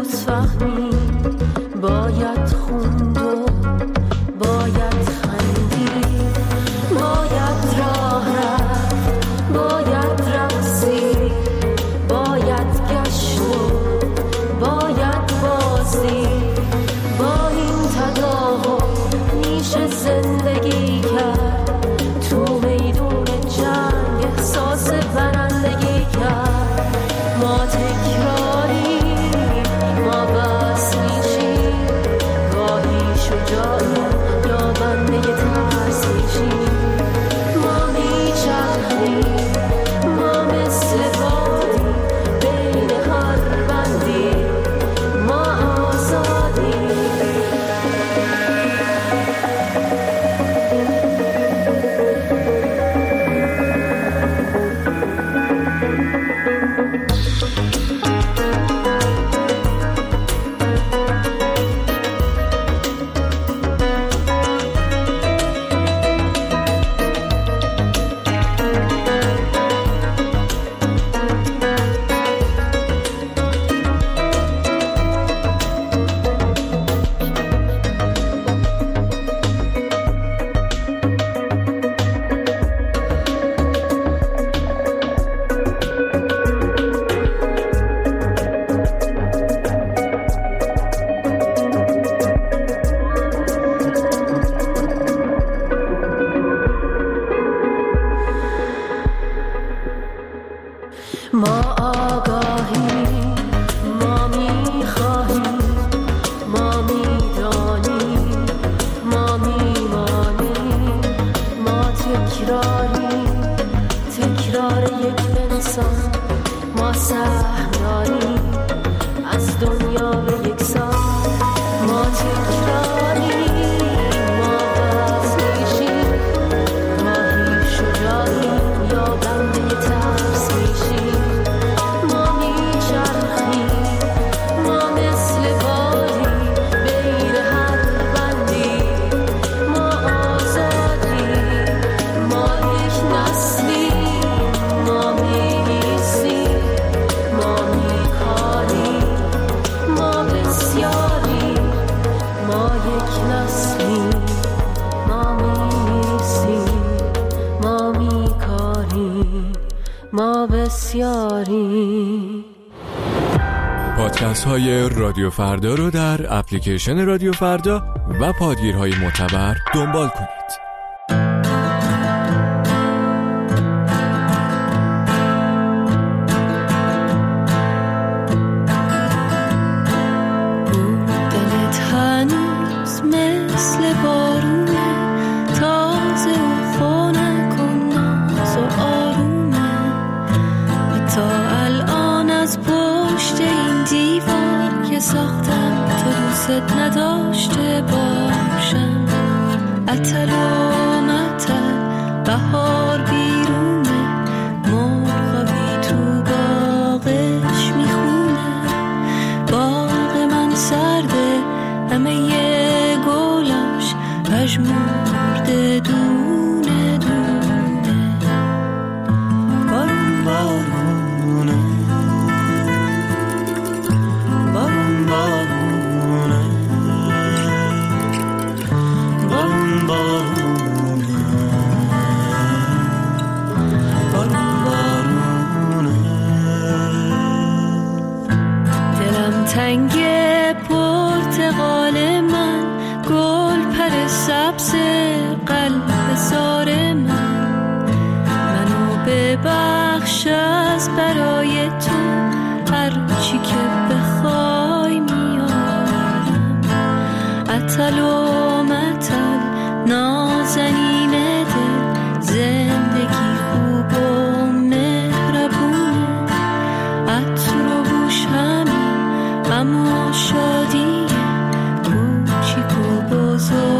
درست فهمی، باید خوند و باید خندید، باید راه رفت، باید رقصید، باید گشت و باید بازدید. با این تداوم میشه زندگی کرد، تو میدون جنگ احساس برندگی کرد. ما تکراری، ما بس میشیم، گاهی شجاعیم یا بنده ترس میشیم. ما میچرخیم، ما مثل بادیم بین هر بندی، ما آزادیم. ما آگاهیم، ما میخواهیم، ما میدانیم، ما میمانیم. ما تکراریم، تکرار یک انسان. ما سهم داریم از دنیا به یک سان. ما تکراریم، ما بس میشیم، گاهی شجاعیم یا بنده ترس میشیم. ما میچرخیم، ما مثل بادیم بین هر بندی، ما آزادیم. ما یک نسلیم، ما می‌ایستیم، ما میکاریم، ما بسیاریم. ما یک نسلیم، ما می‌ایستیم، ما میکاریم، ما بسیاریم. پادکست های رادیو فردا رو در اپلیکیشن رادیو فردا و پادگیرهای معتبر دنبال کنید. دلت هنوز مثل بارونه، تازه و خنک و ناز و آرومه. تا الان از پشت این دیوار که ساختم تو دوست نداشته باشم. عطل و مطل بهار بیرونه، مرغابی تو باغش میخونه. باغ من سرده، همه یه گلاش پژمرده دونه دونه. بارون بارونه، بارون بارونه، بارون بارونه، بارون بارونه. دلم تنگه پرتقال من، گل پر سبز قلب زار من. منو ببخش از برای تو، هر چی که بخوای میارم. عطل و مطل نازنین دل، زندگی خوب و مهربونه. عطر و بوش همین، اما شادی کوچیک و بزرگ.